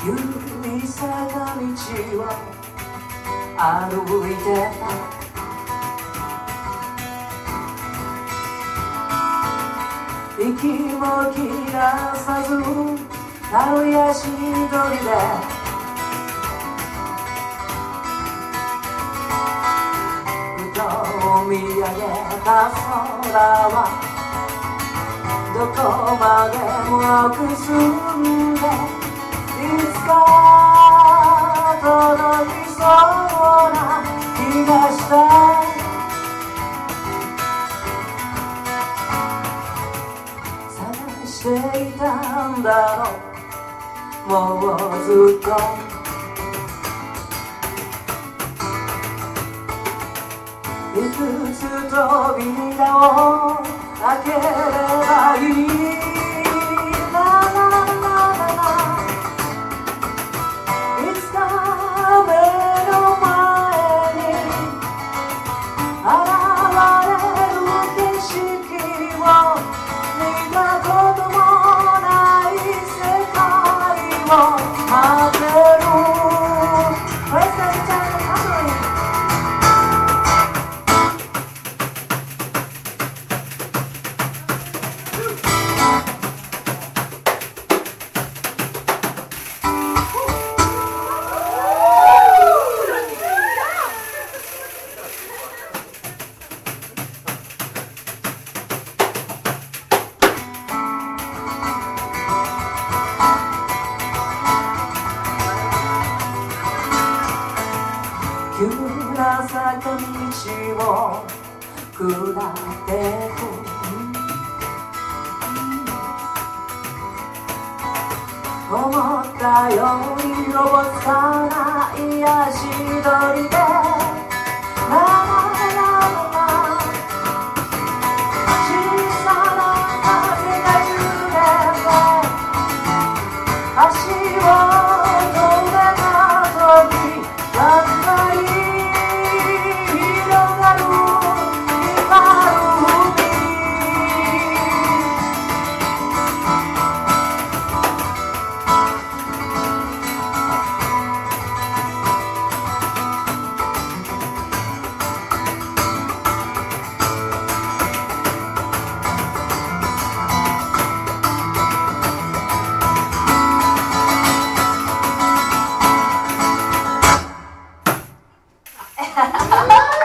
緩い坂道を歩いてた。息も切らさず軽い足取りでふと見上げた空はどこまでも青く澄んで、いつか届きそうな気がした。探していたんだろう、もうずっと。いくつ扉を開ければいい。いつか目の前に現れる景色を見たこともない世界を待ってる。急な坂道を下ってく、思ったよりおぼつかない足取りで小さな風が揺れて足を止めた時、やっぱり広がる今の海。 Ha ha ha!